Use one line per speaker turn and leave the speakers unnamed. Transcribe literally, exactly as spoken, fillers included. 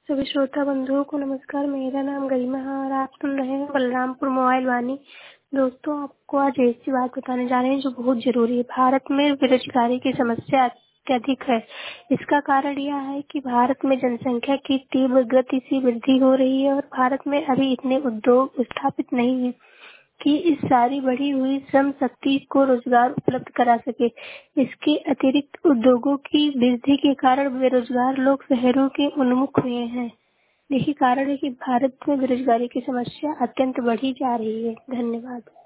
सभी श्रोता बंधुओं को नमस्कार। मेरा नाम गरिमा है और आप सुन रहे हैं बलरामपुर मोबाइल वाणी। दोस्तों, आपको आज ऐसी बात बताने जा रहे हैं जो बहुत जरूरी है। भारत में बेरोजगारी की समस्या अत्यधिक है। इसका कारण यह है कि भारत में जनसंख्या की तीव्र गति से वृद्धि हो रही है और भारत में अभी इतने उद्योग स्थापित नहीं है कि इस सारी बढ़ी हुई श्रम शक्ति को रोजगार उपलब्ध करा सके। इसके अतिरिक्त उद्योगों की वृद्धि के कारण बेरोजगार लोग शहरों के उन्मुख हुए हैं। यही कारण है कि भारत में बेरोजगारी की समस्या अत्यंत बढ़ी जा रही है। धन्यवाद।